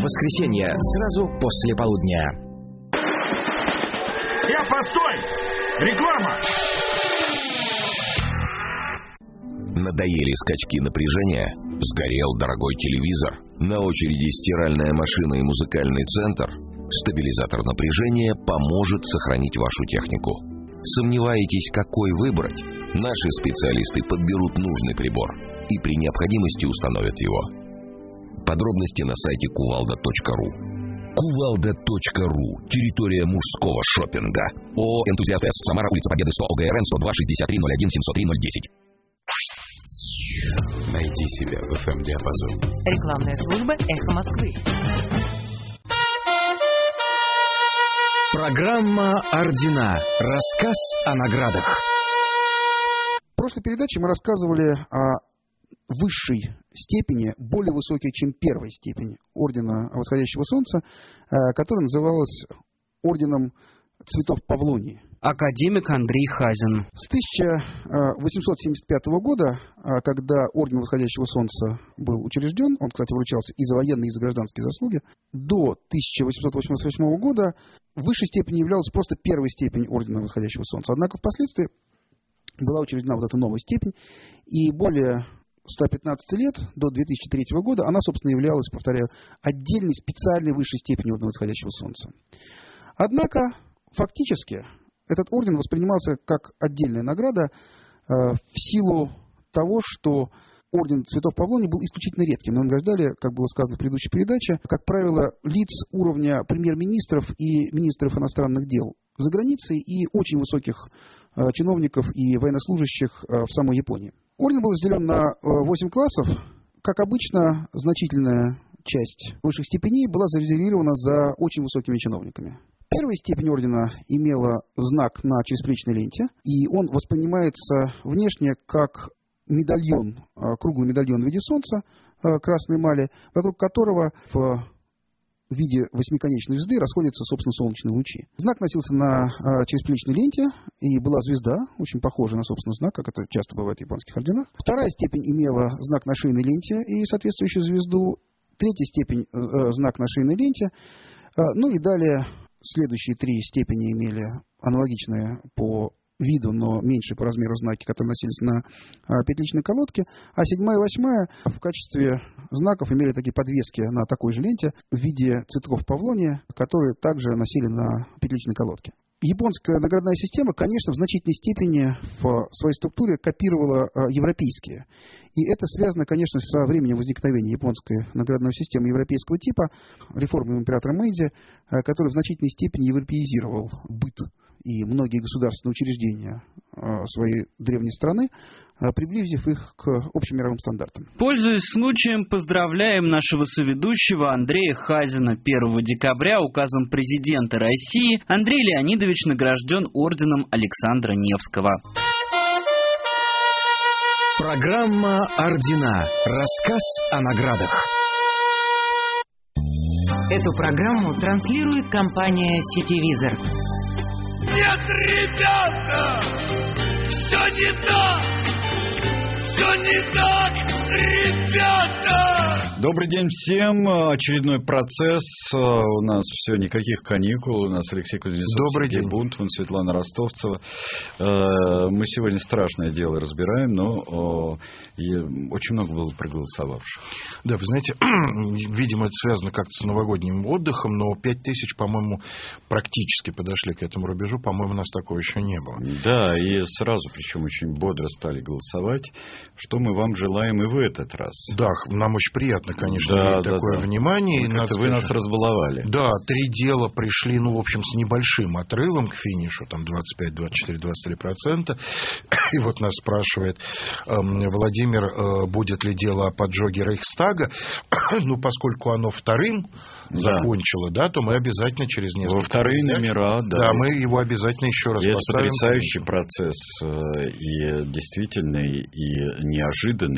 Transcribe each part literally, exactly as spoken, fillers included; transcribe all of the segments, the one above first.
воскресенье, сразу после полудня. Я, постой! Реклама! Надоели скачки напряжения? Сгорел дорогой телевизор? На очереди стиральная машина и музыкальный центр? Стабилизатор напряжения поможет сохранить вашу технику. Сомневаетесь, какой выбрать? Наши специалисты подберут нужный прибор и при необходимости установят его. Подробности на сайте кувалда точка ру. Кувалда точка ру. Территория мужского шопинга. ООО «Энтузиаст С». Самара, улица Победы, сто, ОГРН сто два шестьдесят три ноль один семьсот три ноль десять. Найди себя в эф эм-диапазоне. Рекламная служба «Эхо Москвы». Программа «Ордена». Рассказ о наградах. В прошлой передаче мы рассказывали о высшей степени, более высокой, чем первая степень Ордена Восходящего Солнца, которая называлась Орденом Цветов Павлонии. Академик Андрей Хазин. С тысяча восемьсот семьдесят пятого года, когда Орден Восходящего Солнца был учрежден, он, кстати, вручался и за военные, и за гражданские заслуги, до тысяча восемьсот восемьдесят восьмого года высшей степенью являлась просто первая степень Ордена Восходящего Солнца. Однако впоследствии была учреждена вот эта новая степень, и более ста пятнадцати лет, до две тысячи третьего года, она, собственно, являлась, повторяю, отдельной специальной высшей степенью Ордена Восходящего Солнца. Однако, фактически, этот орден воспринимался как отдельная награда э, в силу того, что Орден Цветов Павлонии был исключительно редким. Его награждали, как было сказано в предыдущей передаче, как правило, лиц уровня премьер-министров и министров иностранных дел за границей и очень высоких э, чиновников и военнослужащих э, в самой Японии. Орден был разделен на э, восемь классов. Как обычно, значительная часть высших степеней была зарезервирована за очень высокими чиновниками. Первая степень ордена имела знак на чересплечной ленте, и он воспринимается внешне как медальон, круглый медальон в виде солнца, красной эмали, вокруг которого в виде восьмиконечной звезды расходятся, собственно, солнечные лучи. Знак носился на чересплечной ленте, и была звезда, очень похожая на, собственно, знак, как это часто бывает в японских орденах. Вторая степень имела знак на шейной ленте и соответствующую звезду. Третья степень – знак на шейной ленте. Ну и далее следующие три степени имели аналогичные по виду, но меньше по размеру знаки, которые носились на а, петличной колодке, а седьмая и восьмая в качестве знаков имели такие подвески на такой же ленте в виде цветков павлония, которые также носили на петличной колодке. Японская наградная система, конечно, в значительной степени в своей структуре копировала а, европейские. И это связано, конечно, со временем возникновения японской наградной системы европейского типа, реформой императора Мэйдзи, а, который в значительной степени европеизировал быт и многие государственные учреждения а, своей древней страны, а, приблизив их к общемировым стандартам. Пользуясь случаем, поздравляем нашего соведущего Андрея Хазина. первого декабря указом президента России Андрей Леонидович награжден орденом Александра Невского. Программа «Ордена». Рассказ о наградах. Эту программу транслирует компания «Сетевизор». Нет, ребята! Все не так! Все не так, ребята! Добрый день всем. Очередной процесс. У нас все, никаких каникул. У нас Алексей Кузнецов, Добрый Сергей день. Бунтман, Светлана Ростовцева. Мы сегодня страшное дело разбираем, но очень много было проголосовавших. Да, вы знаете, видимо, это связано как-то с новогодним отдыхом, но пять тысяч, по-моему, практически подошли к этому рубежу. По-моему, у нас такого еще не было. Да, и сразу, причем очень бодро стали голосовать, что мы вам желаем и в этот раз. Да, нам очень приятно, конечно, да, иметь да, такое да. внимание. И как-то вы нас разбаловали. Да, три дела пришли, ну, в общем, с небольшим отрывом к финишу, там двадцать пять, двадцать четыре, двадцать три процента. И вот нас спрашивает э, Владимир, э, будет ли дело о поджоге Рейхстага. Ну, поскольку оно вторым да. закончило, да, то мы обязательно через несколько... Во вторые лет, номера, да. Да, мы его обязательно еще раз и поставим. Это потрясающий процесс, и действительный, и неожиданный. Никто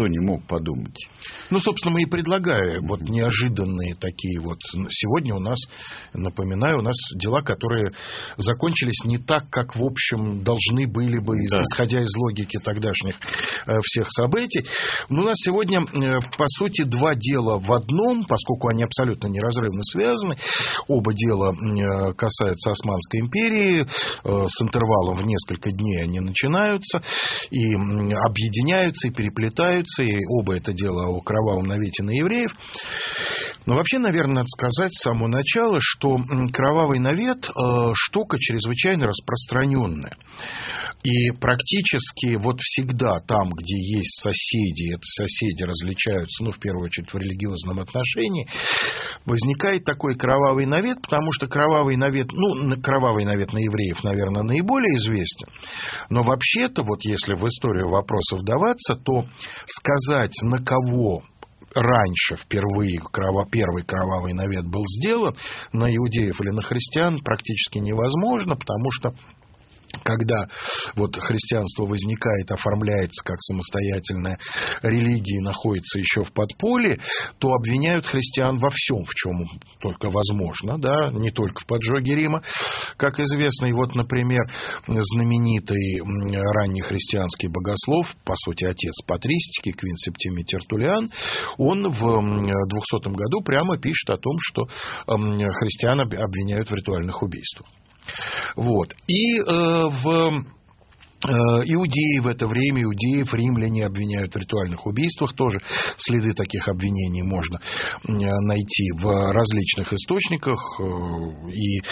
не мог подумать. Ну, собственно, мы и предлагаем вот неожиданные такие вот. Сегодня у нас, напоминаю, у нас дела, которые закончились не так, как, в общем, должны были бы, да. исходя из логики тогдашних всех событий. Но у нас сегодня, по сути, два дела в одном, поскольку они абсолютно неразрывно связаны. Оба дела касаются Османской империи. С интервалом в несколько дней они начинаются и объединяются, и переплетаются. И оба это дело о кровавом навете на евреев. Но вообще, наверное, надо сказать с самого начала, что кровавый навет – штука чрезвычайно распространенная. И практически вот всегда там, где есть соседи, эти соседи различаются, ну, в первую очередь, в религиозном отношении, возникает такой кровавый навет, потому что кровавый навет, ну, кровавый навет на евреев, наверное, наиболее известен. Но вообще-то, вот если в историю вопросов вдаваться, то сказать, на кого раньше впервые крово, первый кровавый навет был сделан, на иудеев или на христиан, практически невозможно, потому что когда вот христианство возникает, оформляется как самостоятельная религия и находится еще в подполье, то обвиняют христиан во всем, в чем только возможно, да, не только в поджоге Рима, как известно. И вот, например, знаменитый раннехристианский богослов, по сути, отец патристики, Квин Септимий Тертуллиан, он в двухсотом году прямо пишет о том, что христиан обвиняют в ритуальных убийствах. Вот. И э, в иудеи в это время, иудеев, римляне обвиняют в ритуальных убийствах. Тоже следы таких обвинений можно найти в различных источниках. И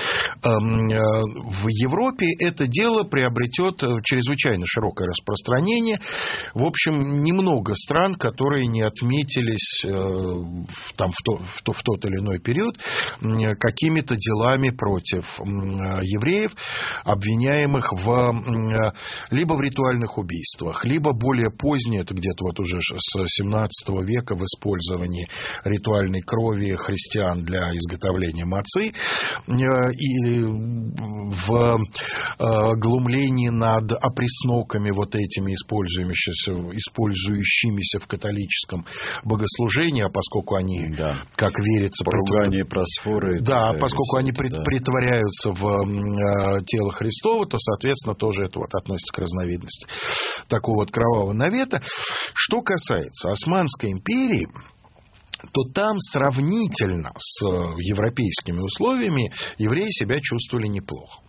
в Европе это дело приобретет чрезвычайно широкое распространение. В общем, немного стран, которые не отметились там, в, то, в, то, в тот или иной период какими-то делами против евреев, обвиняемых в либо в ритуальных убийствах, либо более позднее, это где-то вот уже с семнадцатого века, в использовании ритуальной крови христиан для изготовления мацы, и в глумлении над опресноками вот этими, использующимися, использующимися в католическом богослужении, а поскольку они, да, как верится, поругание просфоры, да, поскольку они да. притворяются в тело Христово, то, соответственно, тоже это вот относится к разновидности такого вот кровавого навета. Что касается Османской империи, то там сравнительно с европейскими условиями евреи себя чувствовали неплохо.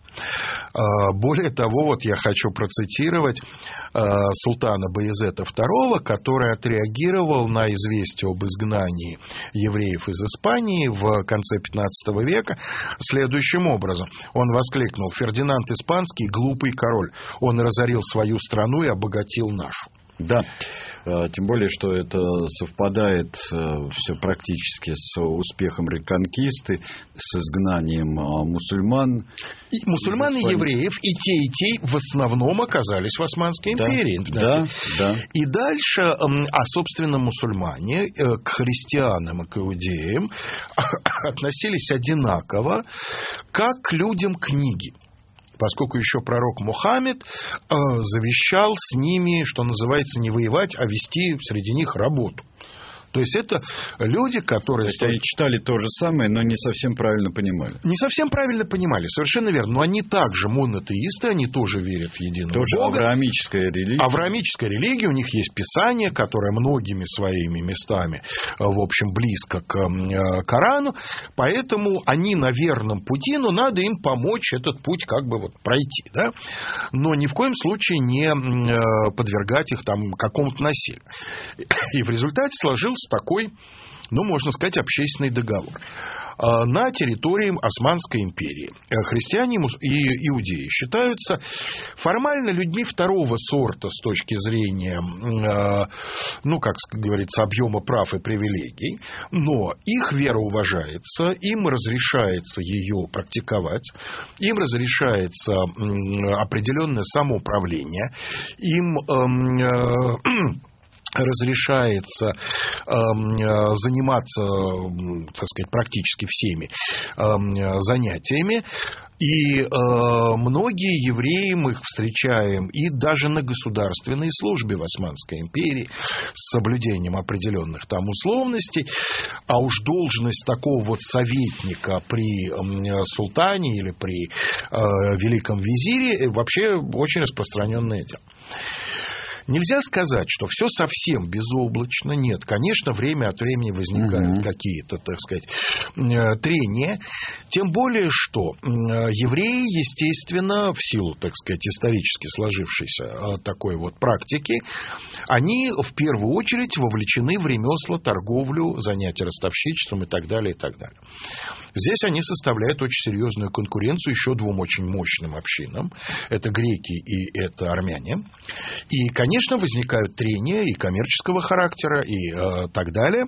Более того, вот я хочу процитировать султана Баязета второго, который отреагировал на известие об изгнании евреев из Испании в конце пятнадцатого века следующим образом. Он воскликнул: «Фердинанд Испанский – глупый король. Он разорил свою страну и обогатил нашу». Да, тем более, что это совпадает все практически с успехом реконкисты, с изгнанием мусульман. И мусульман и евреев, и те, и те в основном оказались в Османской империи. Да, да. И дальше, а собственно, мусульмане к христианам и к иудеям относились одинаково, как к людям книги. Поскольку еще пророк Мухаммед э, завещал с ними, что называется, не воевать, а вести среди них работу. То есть это люди, которые... То есть они читали то же самое, но не совсем правильно понимали. Не совсем правильно понимали, совершенно верно. Но они также монотеисты, они тоже верят в единого тоже Бога. Авраамическая религия. Авраамическая религия, у них есть Писание, которое многими своими местами, в общем, близко к Корану. Поэтому они на верном пути, но надо им помочь этот путь как бы вот пройти. Да? Но ни в коем случае не подвергать их там какому-то насилию. И в результате сложился такой, ну, можно сказать, общественный договор. На территории Османской империи христиане и иудеи считаются формально людьми второго сорта с точки зрения, ну, как говорится, объема прав и привилегий, но их вера уважается, им разрешается ее практиковать, им разрешается определенное самоуправление, им разрешается э, заниматься, так сказать, практически всеми э, занятиями. И э, многие евреи, мы их встречаем и даже на государственной службе в Османской империи с соблюдением определенных там условностей. А уж должность такого вот советника при э, султане или при э, великом визире вообще очень распространенное дело. Нельзя сказать, что все совсем безоблачно. Нет, конечно, время от времени возникают угу. какие-то, так сказать, трения. Тем более, что евреи, естественно, в силу, так сказать, исторически сложившейся такой вот практики, они в первую очередь вовлечены в ремесла, торговлю, занятия ростовщичеством и так далее, и так далее. Здесь они составляют очень серьезную конкуренцию еще двум очень мощным общинам. Это греки и это армяне. И, конечно, возникают трения и коммерческого характера, и э, так далее.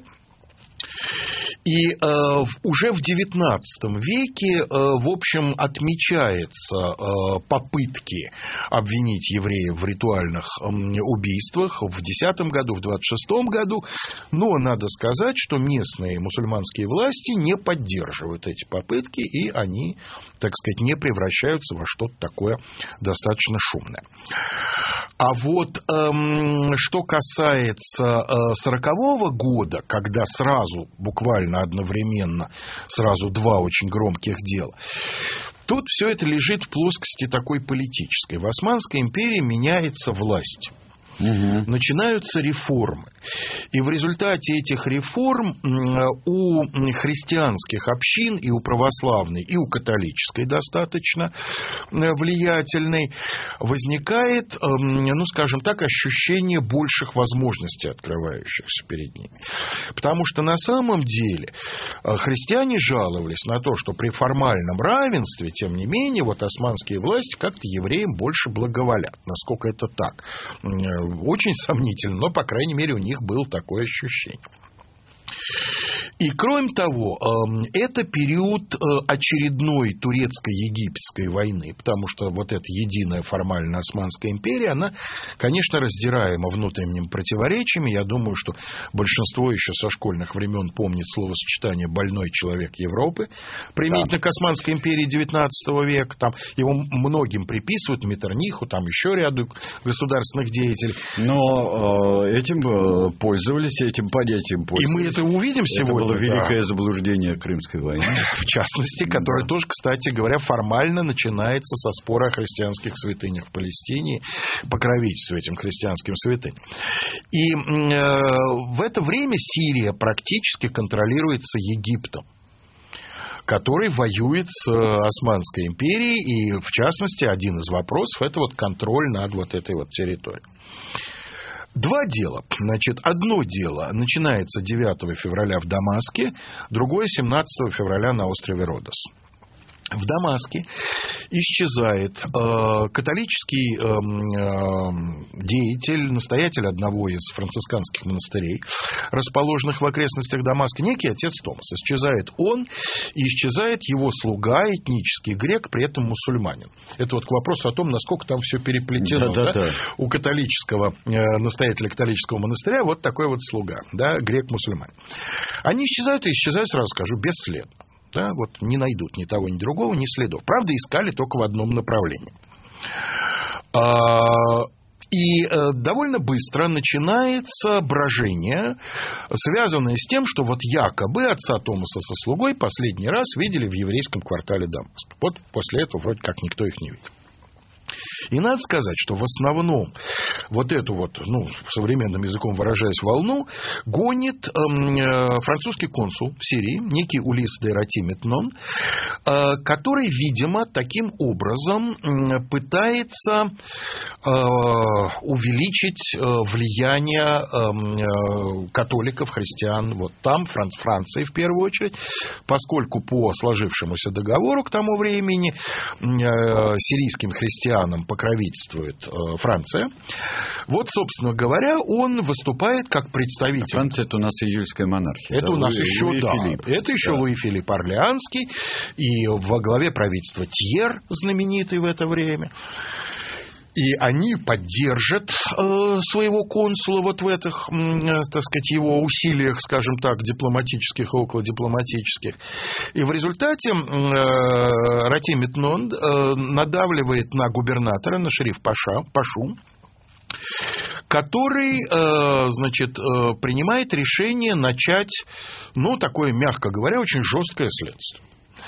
И э, уже в девятнадцатом веке, э, в общем, отмечаются э, попытки обвинить евреев в ритуальных э, убийствах в десятом году, в двадцать шестом году. Но надо сказать, что местные мусульманские власти не поддерживают эти попытки, и они, так сказать, не превращаются во что-то такое достаточно шумное. А вот эм, что касается э, сорокового года, когда сразу, буквально одновременно, сразу два очень громких дела, тут все это лежит в плоскости такой политической. В Османской империи меняется власть. Угу. Начинаются реформы. И в результате этих реформ у христианских общин, и у православной, и у католической достаточно влиятельной, возникает, ну, скажем так, ощущение больших возможностей, открывающихся перед ними. Потому что на самом деле христиане жаловались на то, что при формальном равенстве, тем не менее, вот османские власти как-то евреям больше благоволят. Насколько это так? Очень сомнительно, но, по крайней мере, у них было такое ощущение. И, кроме того, это период очередной турецко-египетской войны, потому что вот эта единая формально Османская империя, она, конечно, раздираема внутренними противоречиями. Я думаю, что большинство еще со школьных времен помнит словосочетание «больной человек Европы», применительно к Османской империи девятнадцатого века. Там его многим приписывают, Меттерниху, там еще ряду государственных деятелей. Но э, этим пользовались, этим понятием пользовались. И мы это увидим сегодня. Это было великое да. заблуждение Крымской войны. В частности, которое да. тоже, кстати говоря, формально начинается со спора о христианских святынях в Палестине, покровительству этим христианским святыням. И э, в это время Сирия практически контролируется Египтом, который воюет с Османской империей, и, в частности, один из вопросов – это вот контроль над вот этой вот территорией. Два дела. Значит, одно дело начинается девятого февраля в Дамаске, другое семнадцатого февраля на острове Родос. В Дамаске исчезает э, католический э, э, деятель, настоятель одного из францисканских монастырей, расположенных в окрестностях Дамаска, некий отец Томас. Исчезает он, и исчезает его слуга, этнический грек, при этом мусульманин. Это вот к вопросу о том, насколько там все переплетено. Да, да, да. У католического, э, настоятеля католического монастыря вот такой вот слуга, да, грек-мусульманин. Они исчезают, и исчезают, сразу скажу, бесследно. Да, вот не найдут ни того, ни другого, ни следов. Правда, искали только в одном направлении. И довольно быстро начинается брожение, связанное с тем, что вот якобы отца Томаса со слугой последний раз видели в еврейском квартале Дамаска. Вот после этого вроде как никто их не видел. И надо сказать, что в основном вот эту вот, ну, современным языком выражаясь, волну гонит э, французский консул в Сирии, некий Улис де Ратиметнон, э, который, видимо, таким образом э, пытается э, увеличить э, влияние э, католиков, христиан, вот там, Фран- Франции в первую очередь, поскольку по сложившемуся договору к тому времени э, сирийским христианам покровительствует э, Франция. Вот, собственно говоря, он выступает как представитель... А Франция — это у нас июльская монархия. Это да, у нас Луи, еще, Луи да. Филипп. Это еще да. Луи Филипп Орлеанский. И во главе правительства Тьер, знаменитый в это время. И они поддержат э, своего консула вот в этих, э, так сказать, его усилиях, скажем так, дипломатических и околодипломатических. И в результате э, Рати Митнон э, надавливает на губернатора, на шериф Паша, Пашу, который, э, значит, э, принимает решение начать, ну, такое, мягко говоря, очень жесткое следствие.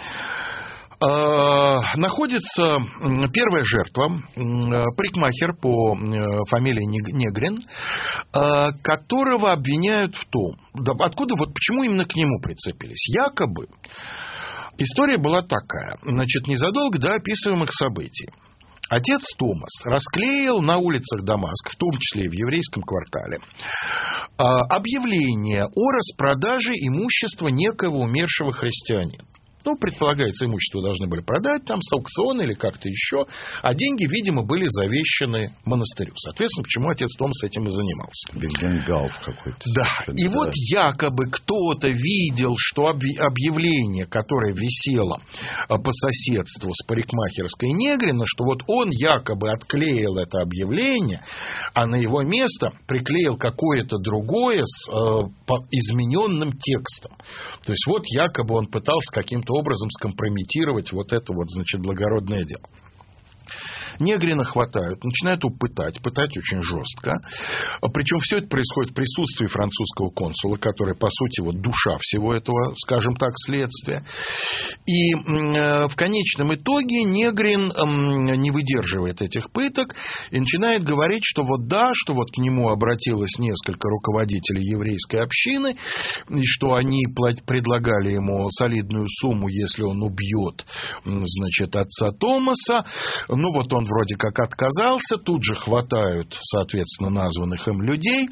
Находится первая жертва, парикмахер по фамилии Негрин, которого обвиняют в том, откуда, вот почему именно к нему прицепились. Якобы история была такая, значит, незадолго до описываемых событий. Отец Томас расклеил на улицах Дамаска, в том числе и в еврейском квартале, объявление о распродаже имущества некого умершего христианина. Ну, предполагается, имущество должны были продать там с аукциона или как-то еще, а деньги, видимо, были завещаны монастырю. Соответственно, почему отец Томас этим и занимался. Бенгенгалф какой-то. Да. И вот якобы кто-то видел, что объявление, которое висело по соседству с парикмахерской Негрина, что вот он якобы отклеил это объявление, а на его место приклеил какое-то другое с э, измененным текстом. То есть вот якобы он пытался каким-то образом скомпрометировать вот это вот, значит, благородное дело. Негрина хватают, начинают его пытать, пытать очень жестко. Причем все это происходит в присутствии французского консула, который, по сути, вот душа всего этого, скажем так, следствия. И э, в конечном итоге Негрин э, не выдерживает этих пыток и начинает говорить, что вот да, что вот к нему обратилось несколько руководителей еврейской общины, и что они предлагали ему солидную сумму, если он убьет, значит, отца Томаса. Ну, вот он вроде как отказался, тут же хватают, соответственно, названных им людей,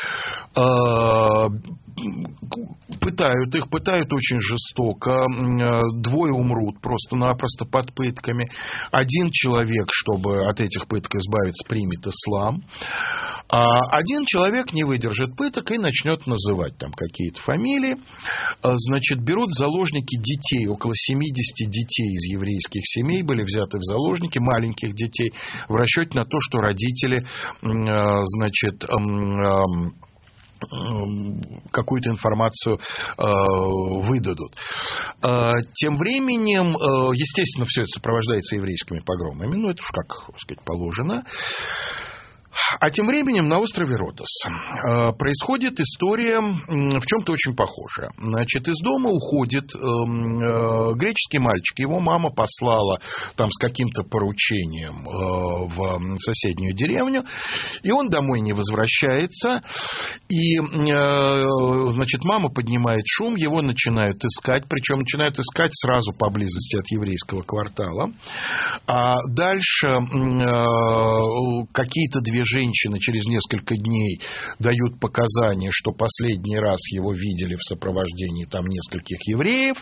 пытают их, пытают очень жестоко, двое умрут просто-напросто под пытками, один человек, чтобы от этих пыток избавиться, примет ислам, а один человек не выдержит пыток и начнет называть там какие-то фамилии. Значит, берут в заложники детей, около семьдесят детей из еврейских семей были взяты в заложники, маленьких детей, в расчете на то, что родители, значит, какую-то информацию выдадут. Тем временем, естественно, все это сопровождается еврейскими погромами, ну, это уж как, так сказать, положено. А тем временем на острове Родос происходит история в чем-то очень похожая. Значит, из дома уходит греческий мальчик. Его мама послала там с каким-то поручением в соседнюю деревню. И он домой не возвращается. И, значит, мама поднимает шум, его начинают искать. Причем начинают искать сразу поблизости от еврейского квартала. А дальше какие-то две женщины через несколько дней дают показания, что последний раз его видели в сопровождении там нескольких евреев.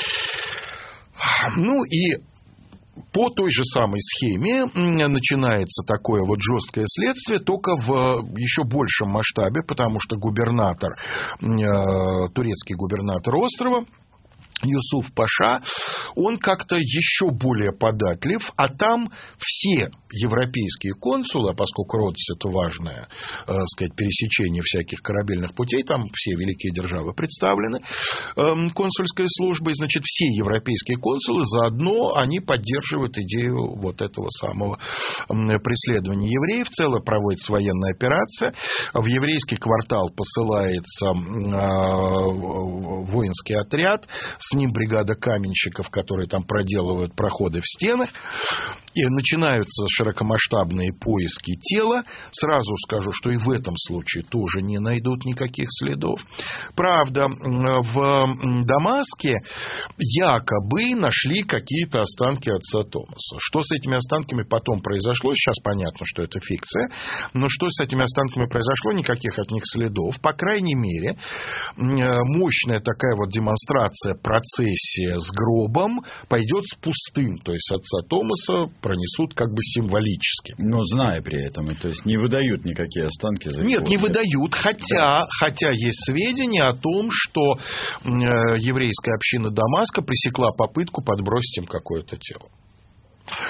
Ну и по той же самой схеме начинается такое вот жесткое следствие, только в еще большем масштабе, потому что губернатор, турецкий губернатор острова, Юсуф Паша, он как-то еще более податлив, а там все европейские консулы, а поскольку Родос это важное, э, сказать, пересечение всяких корабельных путей, там все великие державы представлены э, консульской службой, значит, все европейские консулы заодно они поддерживают идею вот этого самого э, преследования евреев. В целом проводится военная операция, в еврейский квартал посылается э, воинский отряд, с ним бригада каменщиков, которые там проделывают проходы в стенах, и начинаются широкомасштабные поиски тела. Сразу скажу, что и в этом случае тоже не найдут никаких следов. Правда, в Дамаске якобы нашли какие-то останки отца Томаса. Что с этими останками потом произошло, сейчас понятно, что это фикция, но что с этими останками произошло, никаких от них следов. По крайней мере, мощная такая вот демонстрация, процессия с гробом пойдет с пустым, то есть отца Томаса пронесут как бы символически. Но зная при этом, то есть не выдают никакие останки за Нет, не выдают, хотя, да. хотя есть сведения о том, что э, еврейская община Дамаска пресекла попытку подбросить им какое-то тело.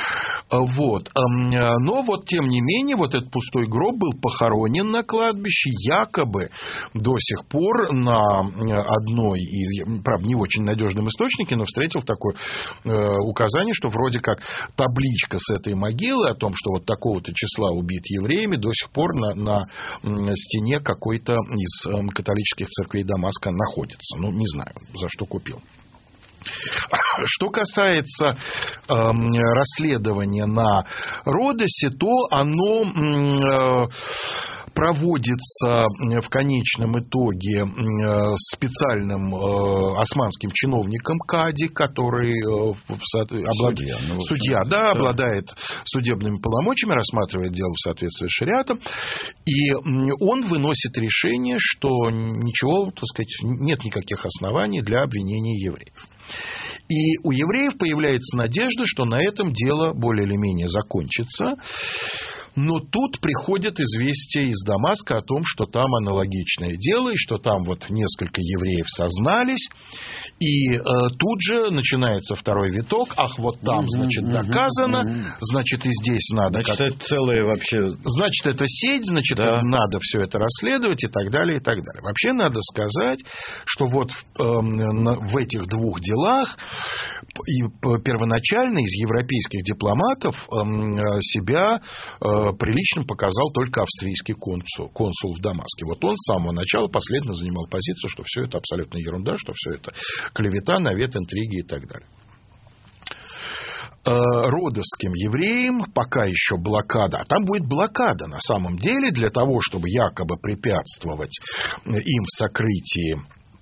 Вот. Но вот, тем не менее, вот этот пустой гроб был похоронен на кладбище, якобы до сих пор на одной, и, правда, не в очень надежном источнике, но встретил такое указание, что вроде как табличка с этой могилы о том, что вот такого-то числа убит евреями, до сих пор на, на стене какой-то из католических церквей Дамаска находится. Ну, не знаю, за что купил. Что касается э, расследования на Родосе, то оно э, проводится в конечном итоге э, специальным э, османским чиновником Кади, который э, облад... судья, ну, судья да, да. обладает судебными полномочиями, рассматривает дело в соответствии с шариатом, и он выносит решение, что ничего, так сказать, нет никаких оснований для обвинения евреев. И у евреев появляется надежда, что на этом дело более или менее закончится. Но тут приходит известие из Дамаска о том, что там аналогичное дело, и что там вот несколько евреев сознались. И э, тут же начинается второй виток. Ах, вот там, значит, доказано. Значит, и здесь надо... Значит, как... это целое вообще... Значит, это сеть, значит, да. это надо все это расследовать и так далее, и так далее. Вообще надо сказать, что вот э, в этих двух делах и первоначально из европейских дипломатов э, себя... Э, приличным показал только австрийский консул, консул в Дамаске. Вот он с самого начала последовательно занимал позицию, что все это абсолютно ерунда, что все это клевета, навет, интриги и так далее. Родосским евреям пока еще блокада, а там будет блокада на самом деле для того, чтобы якобы препятствовать им в сокрытии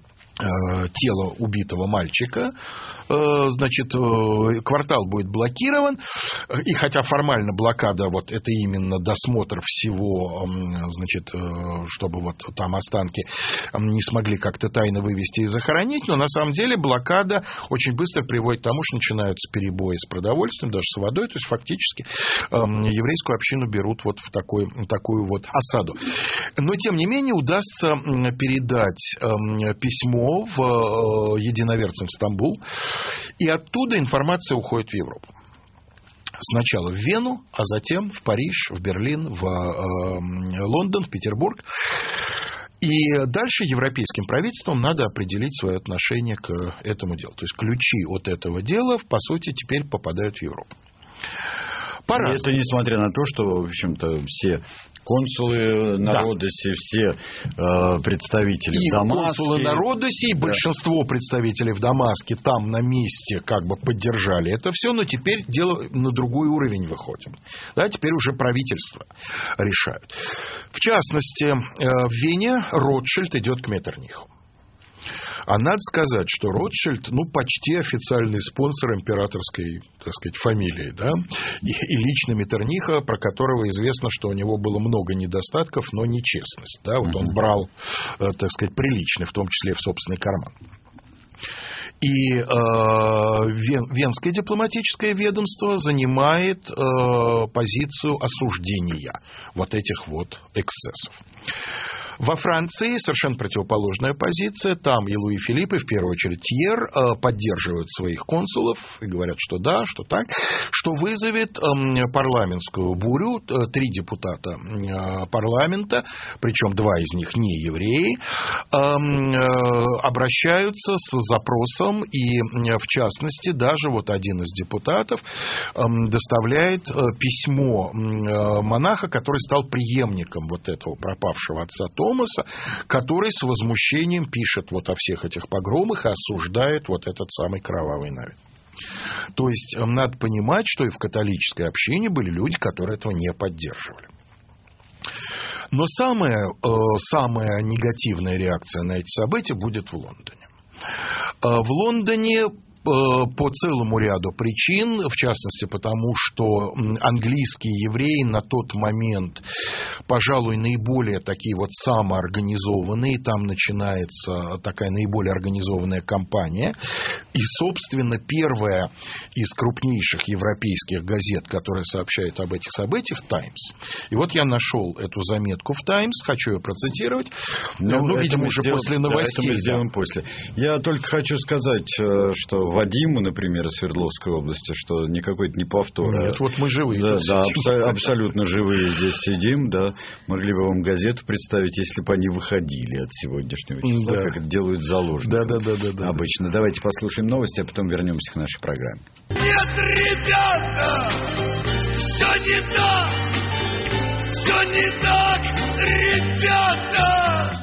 тело убитого мальчика, значит, квартал будет блокирован, и хотя формально блокада, вот это именно досмотр всего, значит, чтобы вот там останки не смогли как-то тайно вывести и захоронить, но на самом деле блокада очень быстро приводит к тому, что начинаются перебои с продовольствием, даже с водой, то есть фактически еврейскую общину берут вот в такой, такую вот осаду. Но тем не менее удастся передать письмо в единоверцам в Стамбул, и оттуда информация уходит в Европу. Сначала в Вену, а затем в Париж, в Берлин, в э, Лондон, в Петербург. И дальше европейским правительствам надо определить свое отношение к этому делу. То есть ключи от этого дела, по сути, теперь попадают в Европу. По-разному. Это несмотря на то, что, в общем-то, все консулы на да. Родосе, все э, представители и в Дамаске. Консулы на Родосе, и да. большинство представителей в Дамаске там на месте как бы поддержали это все, но теперь дело на другой уровень выходит. Да, теперь уже правительство решают. В частности, э, в Вене Ротшильд идет к Меттерниху. А надо сказать, что Ротшильд, ну, почти официальный спонсор императорской, так сказать, фамилии, да, и, и лично Меттерниха, про которого известно, что у него было много недостатков, но нечестность, да, вот он брал, так сказать, прилично, в том числе в собственный карман. И э, Вен, Венское дипломатическое ведомство занимает э, позицию осуждения вот этих вот эксцессов. Во Франции совершенно противоположная позиция. Там и Луи Филипп, и в первую очередь Тьер поддерживают своих консулов и говорят, что да, что так, что вызовет парламентскую бурю. Три депутата парламента, причем два из них не евреи, обращаются с запросом, и в частности даже вот один из депутатов доставляет письмо монаха, который стал преемником вот этого пропавшего отца Томаса, который с возмущением пишет вот о всех этих погромах и осуждает вот этот самый кровавый навет. То есть надо понимать, что и в католической общине были люди, которые этого не поддерживали. Но самая, самая негативная реакция на эти события будет в Лондоне. В Лондоне по целому ряду причин, в частности потому, что английские евреи на тот момент, пожалуй, наиболее такие вот самоорганизованные, там начинается такая наиболее организованная кампания, и, собственно, первая из крупнейших европейских газет, которая сообщает об этих событиях, «Таймс». И вот я нашел эту заметку в «Таймс», хочу ее процитировать, ну, ну видимо, уже сделаем, после новостей. Да, это мы сделаем да. после. Я только хочу сказать, что Вадиму, например, из Свердловской области, что никакой не повтор. Нет, вот мы живые. Да, да абсо- абсолютно живые здесь сидим, да. Могли бы вам газету представить, если бы они выходили от сегодняшнего числа, да. Как это делают заложников. Да, да, да, да, да. Обычно. Давайте послушаем новости, а потом вернемся к нашей программе. Нет, ребята, все не так, все не так, ребята,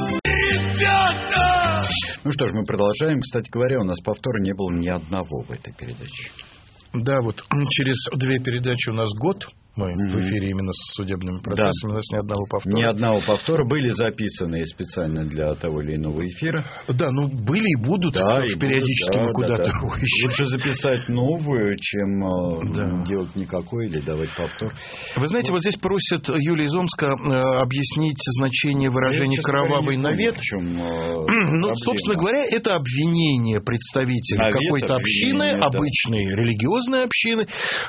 ребята. Ну что ж, мы продолжаем. Кстати говоря, у нас повтора не было ни одного в этой передаче. Да, вот через две передачи у нас год. Мы mm-hmm. в эфире именно с судебными процессами, да. У нас ни одного повтора. Ни одного повтора. Были записаны специально для того или иного эфира. Да, ну были и будут. Да, и будут, периодически да, мы куда-то да, да. Лучше записать новую, чем да. делать никакой или давать повтор. Вы знаете, вот, вот здесь просят Юлия из Омска объяснить значение выражения «кровавый навет». Чем, ну, собственно говоря, это обвинение представителей навет, какой-то общины, да. обычной религиозной общины,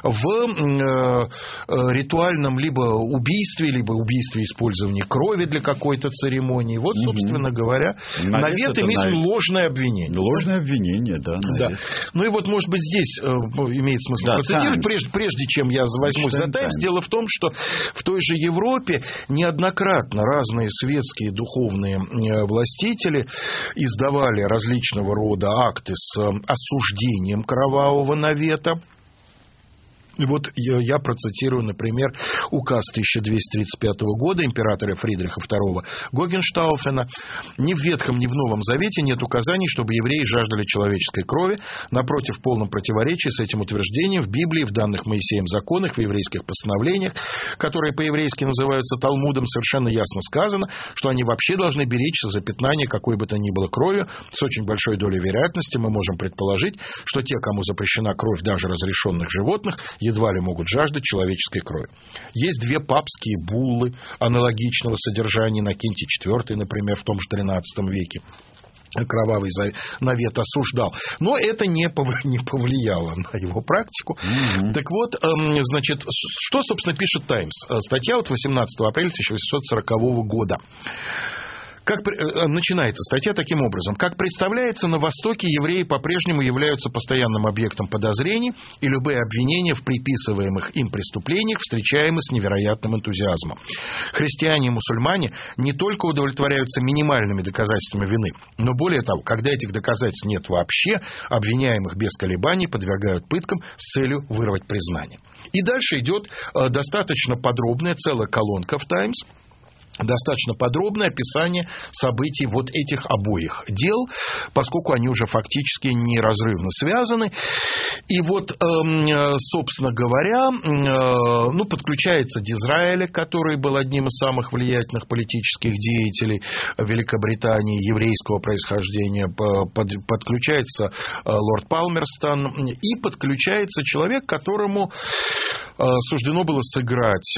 в ритуальном либо убийстве, либо убийстве использования крови для какой-то церемонии. Вот, угу. собственно говоря, навет, навет имеет навет. ложное обвинение. Ложное обвинение, да. да. Ну и вот, может быть, здесь э, имеет смысл да, процитировать, прежде, прежде чем я возьмусь за «Таймс». Дело в том, что в той же Европе неоднократно разные светские духовные э, властители издавали различного рода акты с э, осуждением кровавого навета. И вот я процитирую, например, указ тысяча двести тридцать пятого года императора Фридриха второго Гогенштауфена. Ни в Ветхом, ни в Новом Завете нет указаний, чтобы евреи жаждали человеческой крови. Напротив, в полном противоречии с этим утверждением в Библии, в данных Моисеем законах, в еврейских постановлениях, которые по-еврейски называются Талмудом, совершенно ясно сказано, что они вообще должны беречься за пятнание какой бы то ни было кровью. С очень большой долей вероятности мы можем предположить, что те, кому запрещена кровь даже разрешенных животных, едва ли могут жаждать человеческой крови. Есть две папские буллы аналогичного содержания, Иннокентий четвёртый, например, в том же тринадцатом веке. Кровавый навет осуждал. Но это не повлияло на его практику. Mm-hmm. Так вот, значит, что, собственно, пишет «Таймс»? Статья от восемнадцатого апреля тысяча восемьсот сорокового года. Как, начинается статья таким образом. Как представляется, на Востоке евреи по-прежнему являются постоянным объектом подозрений, и любые обвинения в приписываемых им преступлениях встречаемы с невероятным энтузиазмом. Христиане и мусульмане не только удовлетворяются минимальными доказательствами вины, но более того, когда этих доказательств нет вообще, обвиняемых без колебаний подвергают пыткам с целью вырвать признание. И дальше идет достаточно подробная целая колонка в «Таймс», достаточно подробное описание событий вот этих обоих дел, поскольку они уже фактически неразрывно связаны. И вот, собственно говоря, ну, подключается Дизраэля, который был одним из самых влиятельных политических деятелей Великобритании еврейского происхождения, подключается лорд Палмерстон и подключается человек, которому суждено было сыграть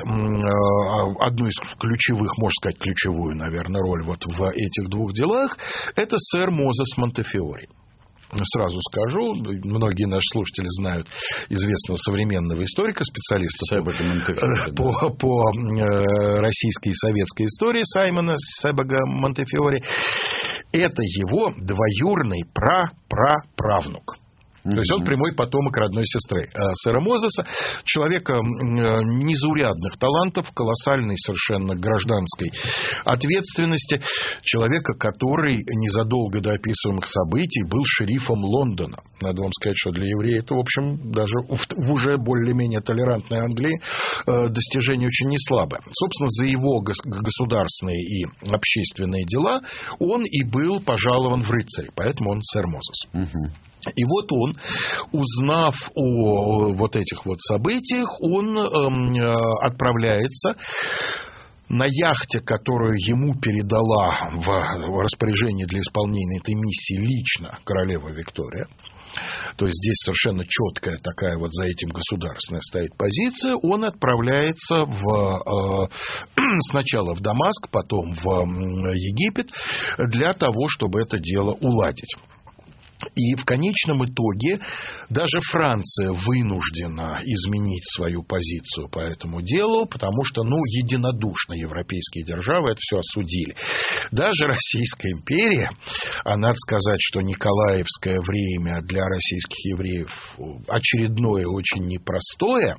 одну из ключевых, можно сказать, ключевую, наверное, роль вот в этих двух делах, это сэр Мозес Монтефиори. Сразу скажу, многие наши слушатели знают известного современного историка, специалиста по, по, по российской и советской истории Саймона Себага Монтефиори. Это его двоюродный пра-пра-правнук. То есть он прямой потомок родной сестры сэра Мозеса, человека незаурядных талантов, колоссальной совершенно гражданской ответственности, человека, который незадолго до описываемых событий был шерифом Лондона. Надо вам сказать, что для еврея это, в общем, даже в уже более-менее толерантной Англии достижение очень неслабое. Собственно, за его государственные и общественные дела он и был пожалован в рыцари, поэтому он сэр Мозес. Угу. И вот он, узнав о вот этих вот событиях, он э, отправляется на яхте, которую ему передала в распоряжение для исполнения этой миссии лично королева Виктория. То есть здесь совершенно четкая такая вот за этим государственная стоит позиция. Он отправляется в, э, сначала в Дамаск, потом в Египет для того, чтобы это дело уладить. И в конечном итоге даже Франция вынуждена изменить свою позицию по этому делу, потому что, ну, единодушно европейские державы это все осудили. Даже Российская империя, а надо сказать, что Николаевское время для российских евреев очередное, очень непростое.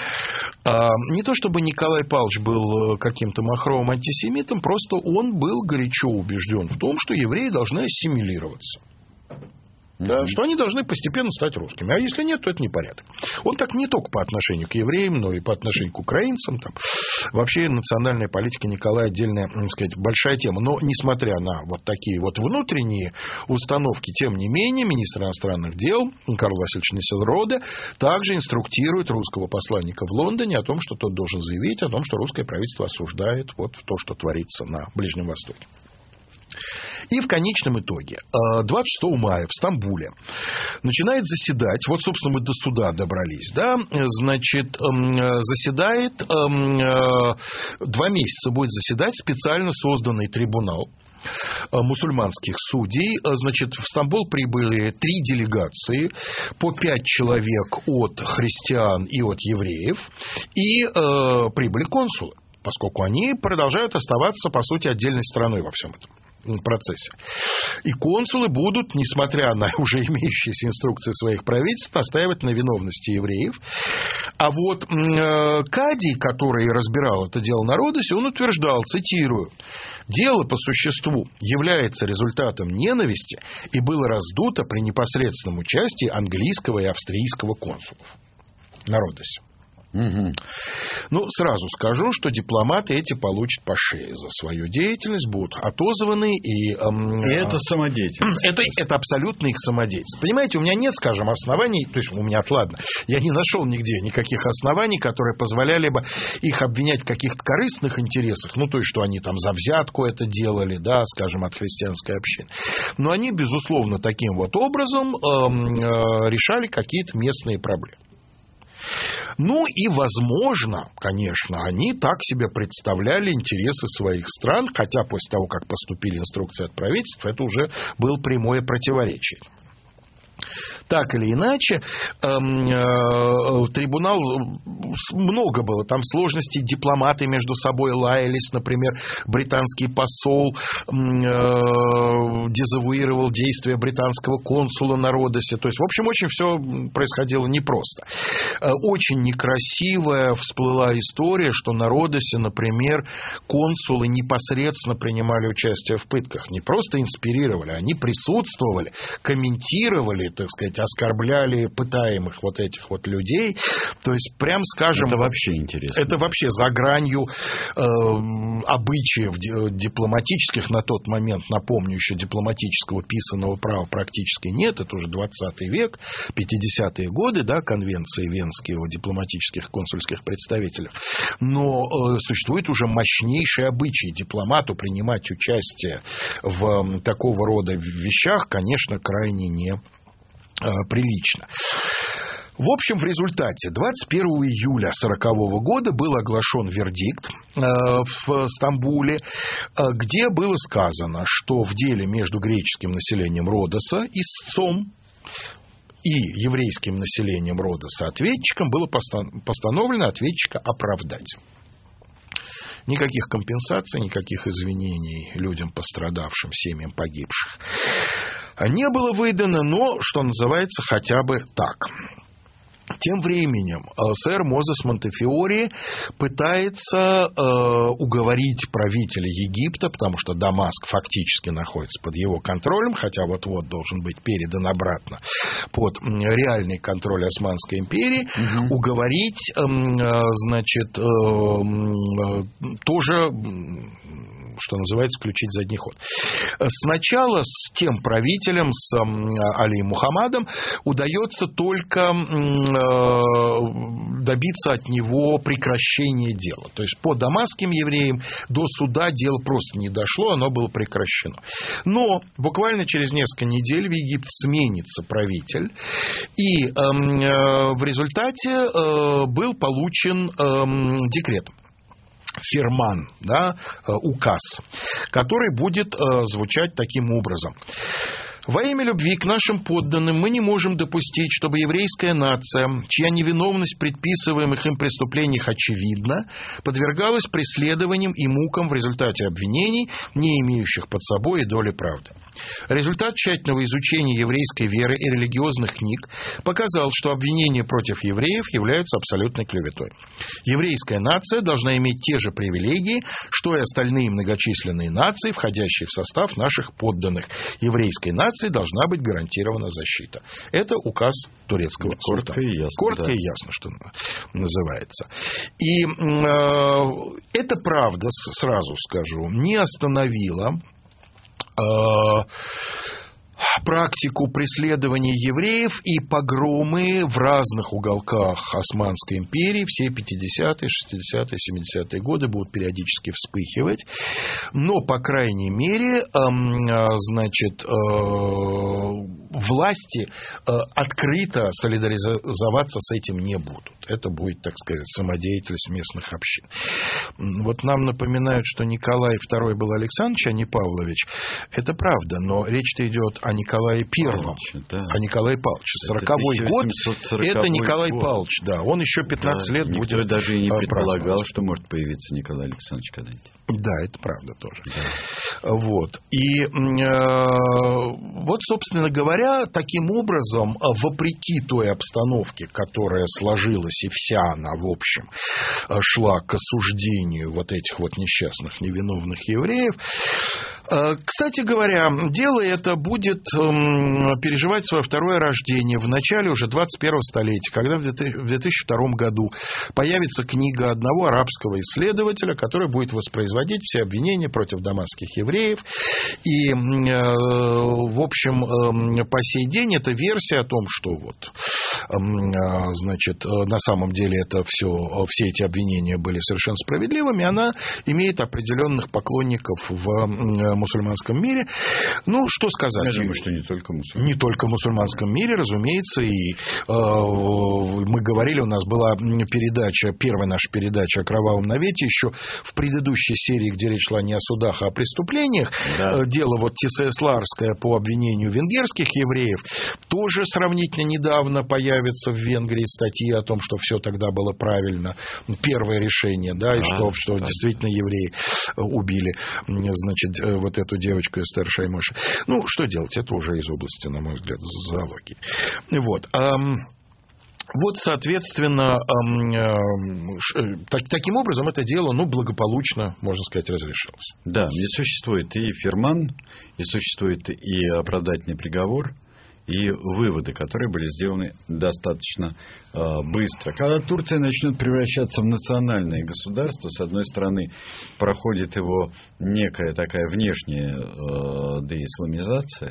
Не то чтобы Николай Павлович был каким-то махровым антисемитом, просто он был горячо убежден в том, что евреи должны ассимилироваться. Да, что они должны постепенно стать русскими. А если нет, то это непорядок. Он так не только по отношению к евреям, но и по отношению к украинцам. Там. Вообще национальная политика Николая отдельная, так сказать, большая тема. Но несмотря на вот такие вот внутренние установки, тем не менее, министр иностранных дел Карл Васильевич Нессельроде также инструктирует русского посланника в Лондоне о том, что тот должен заявить о том, что русское правительство осуждает вот то, что творится на Ближнем Востоке. И в конечном итоге двадцать шестого мая в Стамбуле начинает заседать, вот, собственно, мы до суда добрались, да, значит, заседает, два месяца будет заседать специально созданный трибунал мусульманских судей. Значит, в Стамбул прибыли три делегации, по пять человек от христиан и от евреев, и э, прибыли консулы, поскольку они продолжают оставаться, по сути, отдельной страной во всем этом процессе. И консулы будут, несмотря на уже имеющиеся инструкции своих правительств, настаивать на виновности евреев. А вот э, Кади, который разбирал это дело на Родосе, он утверждал, цитирую: «Дело по существу является результатом ненависти и было раздуто при непосредственном участии английского и австрийского консулов на Родосе». Угу. Ну, сразу скажу, что дипломаты эти получат по шее за свою деятельность, будут отозваны. И, эм, и это самодеятельность. Это, это абсолютно их самодеятельность. Понимаете, у меня нет, скажем, оснований, то есть у меня, ладно, я не нашел нигде никаких оснований, которые позволяли бы их обвинять в каких-то корыстных интересах, ну, то есть, что они там за взятку это делали, да, скажем, от христианской общины. Но они, безусловно, таким вот образом эм, э, решали какие-то местные проблемы. Ну и, возможно, конечно, они так себе представляли интересы своих стран, хотя после того, как поступили инструкции от правительств, это уже было прямое противоречие. Так или иначе, э, э, трибунал, много было там сложностей, дипломаты между собой лаялись, например, британский посол э, дезавуировал действия британского консула на Родосе. То есть, в общем, очень все происходило непросто. Э, очень некрасивая всплыла история, что на Родосе, например, консулы непосредственно принимали участие в пытках. Не просто инспирировали, они присутствовали, комментировали, так сказать, оскорбляли пытаемых вот этих вот людей. То есть, прям скажем... Это вообще интересно. Это вообще за гранью э, обычаев дипломатических на тот момент, напомню, еще дипломатического писаного права практически нет. Это уже двадцатый век, пятидесятые годы, да, конвенции Венские о дипломатических консульских представителях. Но э, существует уже мощнейший обычай дипломату принимать участие в э, такого рода вещах, конечно, крайне не прилично. В общем, в результате двадцать первого июля сорокового года был оглашен вердикт в Стамбуле, где было сказано, что в деле между греческим населением Родоса истцом и еврейским населением Родоса ответчиком было постановлено ответчика оправдать. Никаких компенсаций, никаких извинений людям пострадавшим, семьям погибших не было выдано, но, что называется, хотя бы так. Тем временем сэр Мозес Монтефиори пытается э, уговорить правителя Египта, потому что Дамаск фактически находится под его контролем, хотя вот-вот должен быть передан обратно под реальный контроль Османской империи, угу. уговорить, э, значит, э, тоже, что называется, включить задний ход. Сначала с тем правителем, с э, Али Мухаммадом, удается только добиться от него прекращения дела. То есть, по дамасским евреям до суда дело просто не дошло, оно было прекращено. Но буквально через несколько недель в Египте сменится правитель, и э, в результате э, был получен э, декрет. Ферман, да, указ, который будет э, звучать таким образом. Во имя любви к нашим подданным мы не можем допустить, чтобы еврейская нация, чья невиновность в предписываемых им преступлениях очевидна, подвергалась преследованиям и мукам в результате обвинений, не имеющих под собой и доли правды. Результат тщательного изучения еврейской веры и религиозных книг показал, что обвинения против евреев являются абсолютной клеветой. Еврейская нация должна иметь те же привилегии, что и остальные многочисленные нации, входящие в состав наших подданных. Еврейской нации должна быть гарантирована защита. Это указ турецкого султана. Коротко и ясно. Коротко да. и ясно, что называется. И э, эта правда, сразу скажу, не остановила э, практику преследования евреев и погромы в разных уголках Османской империи. Все пятидесятые, шестидесятые, семидесятые годы будут периодически вспыхивать. Но, по крайней мере, значит, власти открыто солидаризоваться с этим не будут. Это будет, так сказать, самодеятельность местных общин. Вот нам напоминают, что Николай второй был Александрович, а не Павлович. Это правда, но речь-то идет о Николае Первом, да. о Николае Павловиче. Сороковой год – это Николай год. Павлович, да. Он еще пятнадцать да, лет никто будет даже и не предполагал, праздновать. что может появиться Николай Александрович когда-нибудь. Да, это правда тоже. Да. Вот. И э, вот, собственно говоря, таким образом, вопреки той обстановке, которая сложилась, и вся она, в общем, шла к осуждению вот этих вот несчастных, невиновных евреев, э, кстати говоря, дело это будет э, переживать свое второе рождение в начале уже двадцать первого столетия, когда в две тысячи втором году появится книга одного арабского исследователя, который будет воспроизводить все обвинения против дамасских евреев. И, э, в общем, э, по сей день эта версия о том, что вот, э, значит, на самом деле это все, все эти обвинения были совершенно справедливыми, она имеет определенных поклонников в мусульманском мире. Ну, что сказать? Я думаю, что не только мусульманском. Не только в мусульманском мире, разумеется. И э, мы говорили, у нас была передача, первая наша передача о Кровавом навете еще в предыдущей серии, где речь шла не о судах, а о преступлениях. Да. Дело вот Тесесларское по обвинению венгерских евреев. Тоже сравнительно недавно появится в Венгрии статьи о том, что все тогда было правильно. Первое решение, да, и а, что, что да. действительно евреи убили, значит, вот эту девочку Эстер Шаймоши. Ну, что делать? Это уже из области, на мой взгляд, зоологии. Вот. Вот, соответственно, таким образом это дело, ну, благополучно, можно сказать, разрешилось. Да, и существует и фирман, и существует и оправдательный приговор, и выводы, которые были сделаны достаточно э, быстро. Когда Турция начнет превращаться в национальное государство, с одной стороны, проходит его некая такая внешняя э, деисламизация,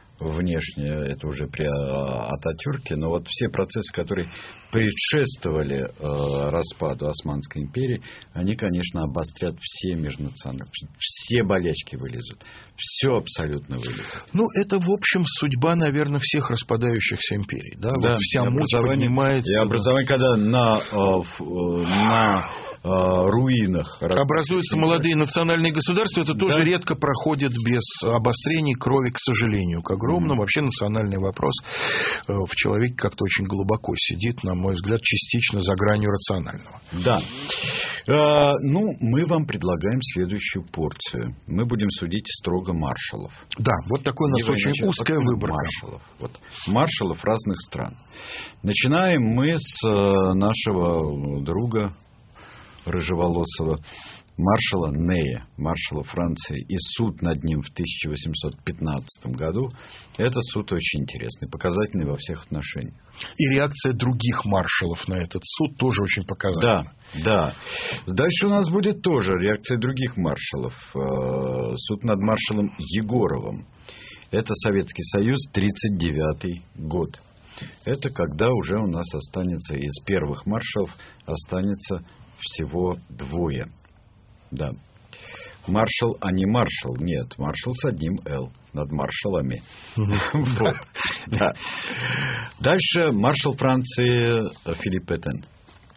внешне это уже при Ататюрке, но вот все процессы, которые предшествовали э, распаду Османской империи, они, конечно, обострят все межнациональные, все болячки вылезут, все абсолютно вылезет. Ну, это, в общем, судьба, наверное, всех распадающихся империй, да? Да, вот вся муть поднимается. И образование, когда на, э, на э, руинах образуются молодые национальные государства, это тоже да. редко проходит без обострений крови, к сожалению, к огромному. Mm-hmm. Вообще национальный вопрос э, в человеке как-то очень глубоко сидит, на мой взгляд, частично за гранью рационального. Да. Э, ну, мы вам предлагаем следующую порцию. Мы будем судить строго маршалов. Да, вот такой у нас Не очень значит, узкая выборка. Маршалов. Вот. Маршалов разных стран. Начинаем мы с э, нашего друга рыжеволосого маршала Нея, маршала Франции, и суд над ним в тысяча восемьсот пятнадцатом году. Это суд очень интересный, показательный во всех отношениях. И реакция других маршалов на этот суд тоже очень показательна. Да, да. Дальше у нас будет тоже реакция других маршалов. Суд над маршалом Егоровым. Это Советский Союз, тридцать девятый год. Это когда уже у нас останется из первых маршалов останется всего двое. Да. Маршал, а не маршал. Нет, маршал с одним «Л» над маршалами. Вот. Да. Дальше маршал Франции Филипп Петен.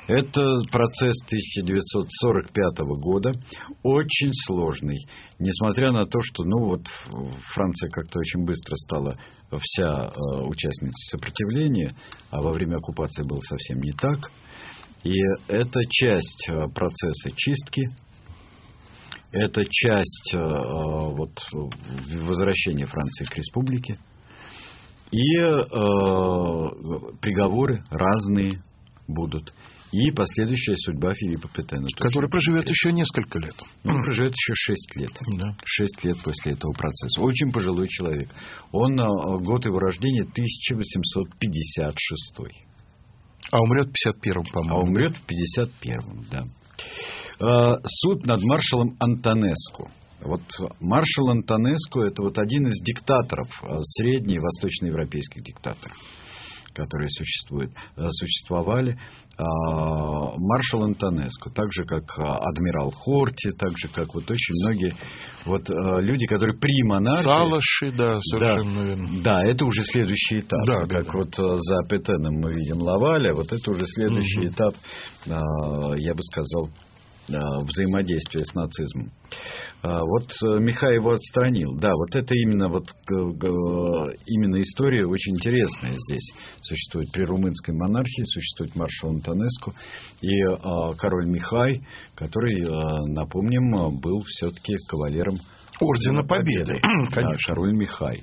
Это процесс тысяча девятьсот сорок пятого года, очень сложный. Несмотря на то, что ну, вот, Франция как-то очень быстро стала вся э, участницей сопротивления, а во время оккупации было совсем не так. И это часть э, процесса чистки, это часть э, вот, возвращения Франции к республике. И э, приговоры разные будут. И последующая судьба Филиппа Петена. Который проживет еще несколько лет. Он проживет еще шесть лет. Да. Шесть лет после этого процесса. Очень пожилой человек. Он год его рождения тысяча восемьсот пятьдесят шестой. А умрет в пятьдесят первом, по-моему. А умрет в пятьдесят первом, да. Суд над маршалом Антонеску. Вот маршал Антонеску — это вот один из диктаторов, средне- и восточноевропейских диктаторов, которые существуют, существовали. Маршал Антонеску, так же как адмирал Хорти, так же как вот очень многие вот люди, которые при монархии. Салаши, да, совершенно верно. Да, это уже следующий этап. Да, как да, вот да. За Петеном мы видим Лаваля, вот это уже следующий угу. этап, я бы сказал, взаимодействия с нацизмом. Вот Михай его отстранил. Да, вот это именно, вот, именно история очень интересная здесь. Существует при румынской монархии, существует маршал Антонеску и король Михай, который, напомним, был все-таки кавалером Ордена Победы. Победы. Конечно. Да, король Михай.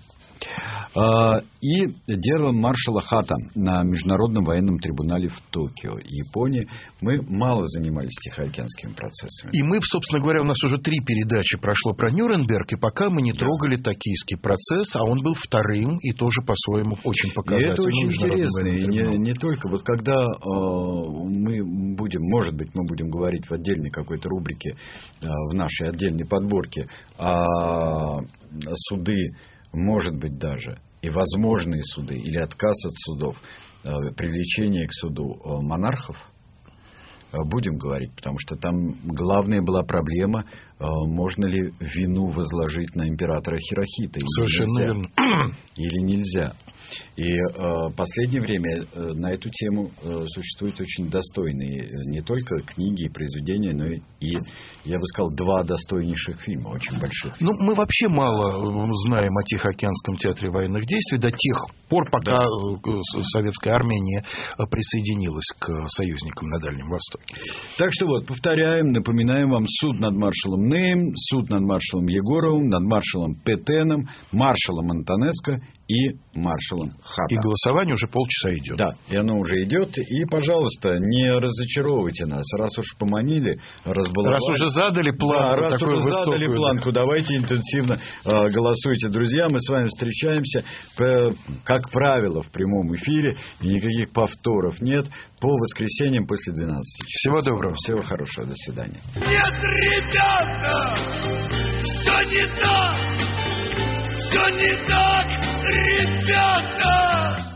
И дело маршала Хата на Международном военном трибунале в Токио, Японии. Мы мало занимались тихоокеанскими процессами. И мы, собственно говоря, у нас уже три передачи прошло про Нюрнберг, и пока мы не трогали да. токийский процесс, а он был вторым и тоже по-своему очень показательным. И это очень интересно. И не, не только. Вот когда э, мы будем, может быть, мы будем говорить в отдельной какой-то рубрике, э, в нашей отдельной подборке о суды, может быть, даже и возможные суды, или отказ от судов, э, привлечение к суду э, монархов, э, будем говорить, потому что там главная была проблема, э, можно ли вину возложить на императора Хирохита. Совершенно верно. Или нельзя. И э, в последнее время э, на эту тему э, существуют очень достойные э, не только книги и произведения, но и, и, я бы сказал, два достойнейших фильма, очень больших. Ну, мы вообще мало знаем о Тихоокеанском театре военных действий до тех пор, пока да. советская армия не присоединилась к союзникам на Дальнем Востоке. Так что вот, повторяем, напоминаем вам суд над маршалом Неем, суд над маршалом Егоровым, над маршалом Петеном, маршалом Антонеско и маршалом Хата. И голосование уже полчаса идет. Да, и оно уже идет. И, пожалуйста, не разочаровывайте нас. Раз уж поманили, разбаловали. Раз уже задали планку. Да, раз уже высокую, задали планку, да. Давайте интенсивно э, голосуйте. Друзья, мы с вами встречаемся, по, как правило, в прямом эфире. И никаких повторов нет. По воскресеньям после двенадцати часов. Всего доброго. Всего хорошего. До свидания. Нет, ребята, все не так. Все не так, ребята!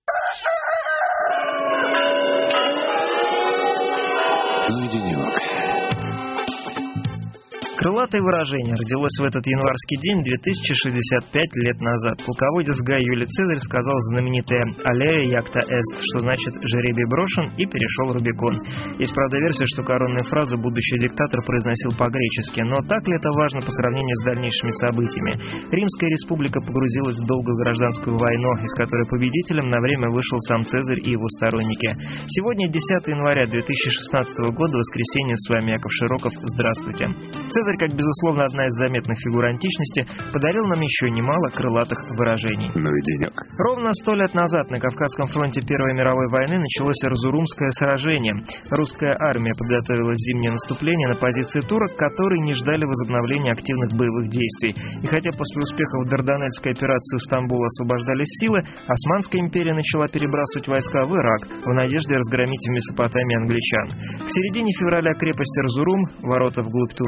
Ну и денек. Крылатое выражение родилось в этот январский день две тысячи шестьдесят пять лет назад. Полководец Гай Юлий Цезарь сказал знаменитое «Аллея якта эст», что значит «жеребий брошен» и перешел Рубикон. Есть, правда, версия, что коронную фразу будущий диктатор произносил по-гречески, но так ли это важно по сравнению с дальнейшими событиями? Римская республика погрузилась в долгую гражданскую войну, из которой победителем на время вышел сам Цезарь и его сторонники. Сегодня десятое января две тысячи шестнадцатого года, воскресенье, с вами Яков Широков. Здравствуйте. Цезарь, как безусловно одна из заметных фигур античности, подарил нам еще немало крылатых выражений. Ну и денек. Ровно сто лет назад на Кавказском фронте Первой мировой войны началось Эрзурумское сражение. Русская армия подготовила зимнее наступление на позиции турок, которые не ждали возобновления активных боевых действий. И хотя после успехов Дарданельской операции в Стамбул освобождались силы, Османская империя начала перебрасывать войска в Ирак в надежде разгромить в Месопотамии англичан. К середине февраля крепость Эрзурум, ворота вглубь Турции, пала,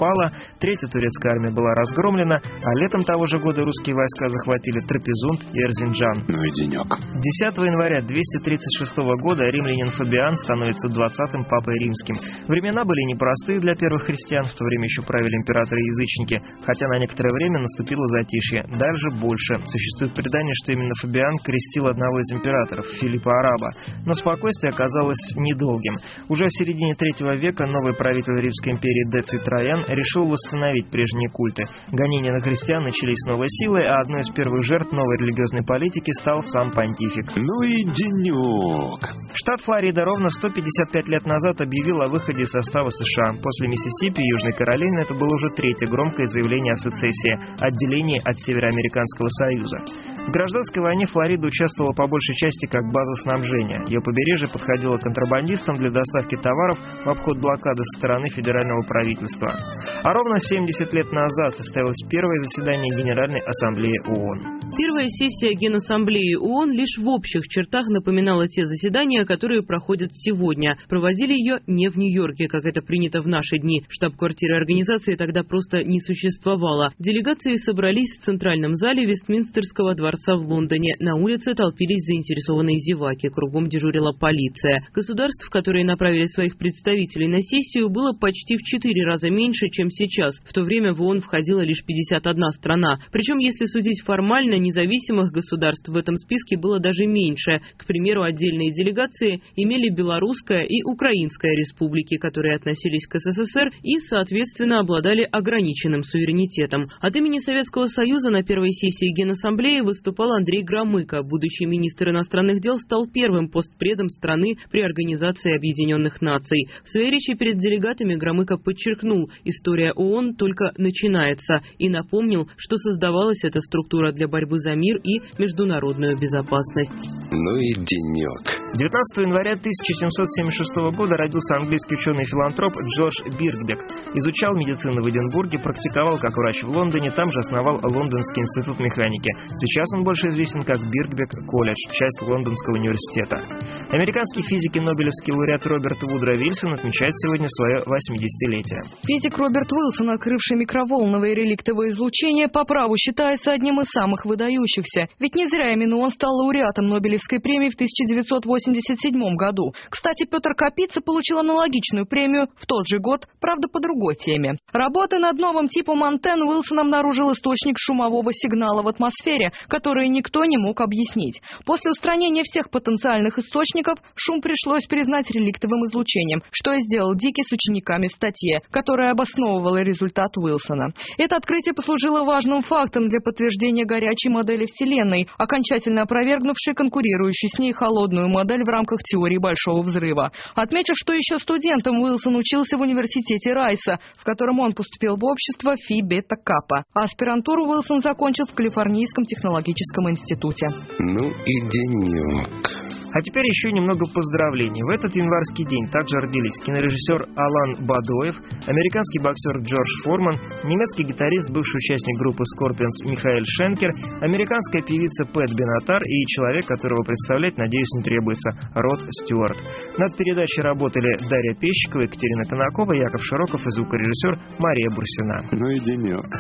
пала, третья турецкая армия была разгромлена, а летом того же года русские войска захватили Трапезунд и Эрзинджан. Ну и денек. десятого января двести тридцать шестого года римлянин Фабиан становится двадцатым папой римским. Времена были непростые для первых христиан, в то время еще правили императоры-язычники, хотя на некоторое время наступило затишье. Дальше больше. Существует предание, что именно Фабиан крестил одного из императоров, Филиппа Араба. Но спокойствие оказалось недолгим. Уже в середине третьего века новый правитель Римской империи Деций Троян решил восстановить прежние культы. Гонения на христиан начались с новой силой, а одной из первых жертв новой религиозной политики стал сам понтифик. Ну и денек. Штат Флорида ровно сто пятьдесят пять лет назад объявил о выходе из состава США. После Миссисипи и Южной Каролины это было уже третье громкое заявление о сецессии, отделении от Североамериканского Союза. В гражданской войне Флорида участвовала по большей части как база снабжения. Ее побережье подходило контрабандистам для доставки товаров в обход блокады со стороны федерального правительства. А ровно семьдесят лет назад состоялось первое заседание Генеральной Ассамблеи ООН. Первая сессия Генассамблеи ООН лишь в общих чертах напоминала те заседания, которые проходят сегодня. Проводили ее не в Нью-Йорке, как это принято в наши дни. Штаб-квартиры организации тогда просто не существовало. Делегации собрались в центральном зале Вестминстерского дворца в Лондоне. На улице толпились заинтересованные зеваки. Кругом дежурила полиция. Государств, которые направили своих представителей на сессию, было почти в четыре раза меньше, чем сейчас. В то время в ООН входила лишь пятьдесят одна страна. Причем, если судить формально, независимых государств в этом списке было даже меньше. К примеру, отдельные делегации имели Белорусская и Украинская республики, которые относились к СССР и, соответственно, обладали ограниченным суверенитетом. От имени Советского Союза на первой сессии Генассамблеи выступал Андрей Громыко. Будущий министр иностранных дел стал первым постпредом страны при Организации Объединенных Наций. В своей речи перед делегатами Громыко подчеркнул, история ООН только начинается, и напомнил, что создавалась эта структура для борьбы за мир и международную безопасность. Ну и денек. девятнадцатого января тысяча семьсот семьдесят шестого года родился английский ученый-филантроп Джордж Биркбек. Изучал медицину в Эдинбурге, практиковал как врач в Лондоне, там же основал Лондонский институт механики. Сейчас он больше известен как Биркбек колледж, часть Лондонского университета. Американский физик и нобелевский лауреат Роберт Вудро Вильсон отмечает сегодня свое восьмидесятилетие. Физик Роберт Уилсон, открывший микроволновое реликтовое излучение, по праву считается одним из самых выдающихся. Ведь не зря именно он стал лауреатом Нобелевской премии в тысяча девятьсот восемьдесят седьмом году. Кстати, Петр Капица получил аналогичную премию в тот же год, правда, по другой теме. Работая над новым типом антенн, Уилсон обнаружил источник шумового сигнала в атмосфере, который никто не мог объяснить. После устранения всех потенциальных источников, шум пришлось признать реликтовым излучением, что и сделал Дики с учениками в статье, которая обосновывала результат Уилсона. Это открытие послужило важным фактом для подтверждения горячей модели Вселенной, окончательно опровергнувшей конкурирующую с ней холодную модель в рамках теории Большого взрыва. Отмечу, что еще студентом Уилсон учился в университете Райса, в котором он поступил в общество Фи Бета Капа. А аспирантуру Уилсон закончил в Калифорнийском технологическом институте. Ну и денек. А теперь еще немного поздравлений. В этот январский день также родились кинорежиссер Алан Бадоев, американский боксер Джордж Форман, немецкий гитарист, бывший участник группы Scorpions Михаэль Шенкер, американская певица Пэт Бенатар и человек, которого представлять, надеюсь, не требуется, Род Стюарт. Над передачей работали Дарья Пещикова, Екатерина Конакова, Яков Широков и звукорежиссер Мария Бурсина. Ну и денек.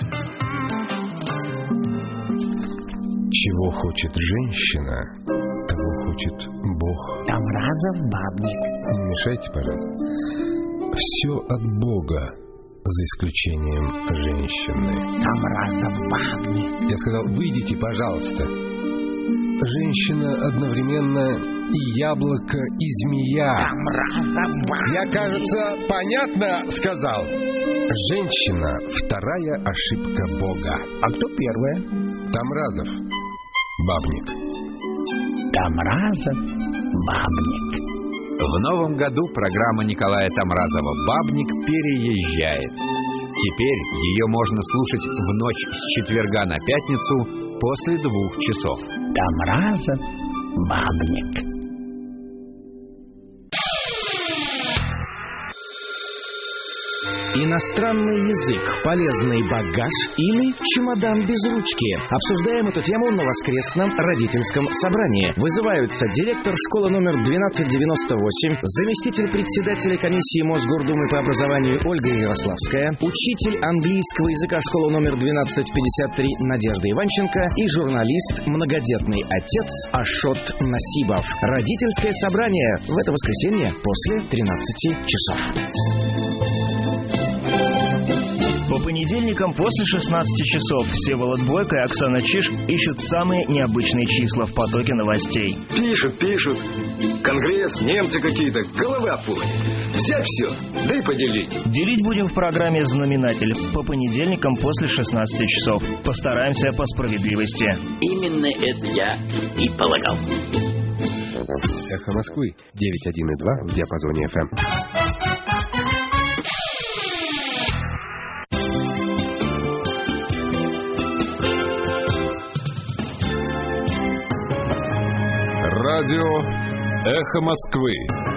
Чего хочет женщина, того хочет Бог. Там разом бабник. Не мешайте, пожалуйста. Все от Бога, за исключением женщины. Там разом бабник. Я сказал, выйдите, пожалуйста. Женщина одновременно и яблоко, и змея. Там разом бабник. Я, кажется, понятно сказал. Женщина — вторая ошибка Бога. А кто первая? Тамразов. Бабник. Тамразов. Бабник. В новом году программа Николая Тамразова «Бабник» переезжает. Теперь ее можно слушать в ночь с четверга на пятницу после двух часов. Тамразов. Бабник. Иностранный язык, полезный багаж или чемодан без ручки. Обсуждаем эту тему на воскресном родительском собрании. Вызываются директор школы номер двенадцать девяносто восемь, заместитель председателя комиссии Мосгордумы по образованию Ольга Ярославская, учитель английского языка школы номер двенадцать пятьдесят три Надежда Иванченко и журналист, многодетный отец Ашот Насибов. Родительское собрание в это воскресенье после тринадцати часов. По понедельникам после шестнадцати часов Всеволод Бойко и Оксана Чиж ищут самые необычные числа в потоке новостей. Пишут, пишут. Конгресс, немцы какие-то, голова пухнет. Взять все, да и поделить. Делить будем в программе «Знаменатель» по понедельникам после шестнадцати часов. Постараемся по справедливости. Именно это я и полагал. Эхо Москвы, девять один и два в диапазоне эф эм. Радио «Эхо Москвы».